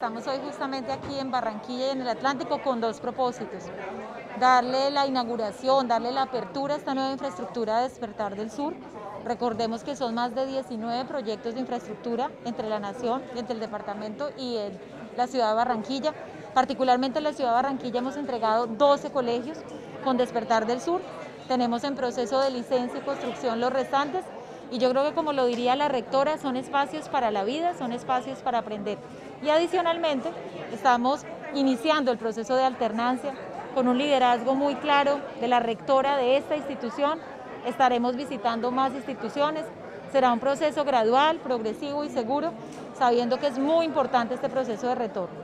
estamos hoy justamente aquí en Barranquilla y en el Atlántico con dos propósitos. Darle la inauguración, darle la apertura a esta nueva infraestructura de Despertar del Sur. Recordemos que son más de 19 proyectos de infraestructura entre la nación, entre el departamento y la ciudad de Barranquilla. Particularmente en la ciudad de Barranquilla hemos entregado 12 colegios con Despertar del Sur. Tenemos en proceso de licencia y construcción los restantes. Y yo creo que, como lo diría la rectora, son espacios para la vida, son espacios para aprender. Y adicionalmente estamos iniciando el proceso de alternancia con un liderazgo muy claro de la rectora de esta institución. Estaremos visitando más instituciones. Será un proceso gradual, progresivo y seguro, sabiendo que es muy importante este proceso de retorno.